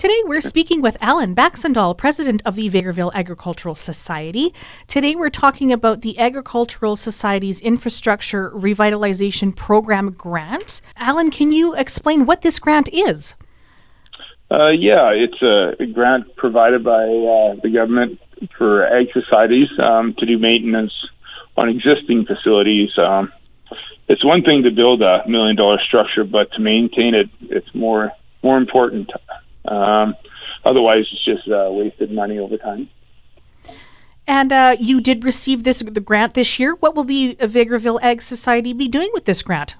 Today we're speaking with Alan Baxendale, president of the Vegreville Agricultural Society. Today we're talking about the Agricultural Society's Infrastructure Revitalization Program grant. Alan, can you explain what this grant is? It's a grant provided by the government for ag societies to do maintenance on existing facilities. It's one thing to build $1 million structure, but to maintain it, it's more important. Otherwise, it's just wasted money over time. And you did receive the grant this year. What will the Vegreville Ag Society be doing with this grant?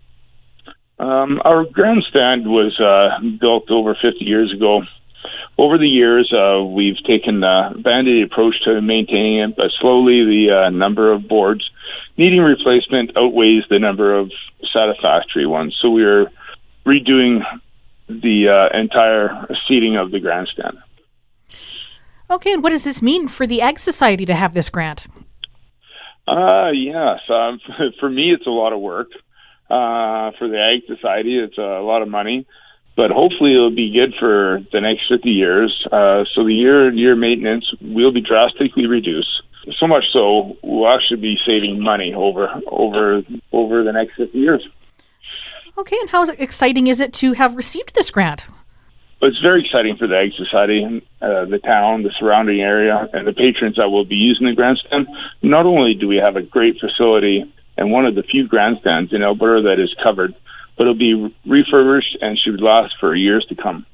Our grandstand was built over 50 years ago. Over the years, we've taken a Band-Aid approach to maintaining it, but slowly the number of boards needing replacement outweighs the number of satisfactory ones. So we're redoing the entire seating of the grandstand. Okay, and what does this mean for the Ag Society to have this grant? Yes. For me, it's a lot of work. For the Ag Society, it's a lot of money. But hopefully it'll be good for the next 50 years. So the year maintenance will be drastically reduced. So much so, we'll actually be saving money over the next 50 years. Okay, and how exciting is it to have received this grant? It's very exciting for the Ag Society, the town, the surrounding area, and the patrons that will be using the grandstand. Not only do we have a great facility and one of the few grandstands in Alberta that is covered, but it'll be refurbished and should last for years to come.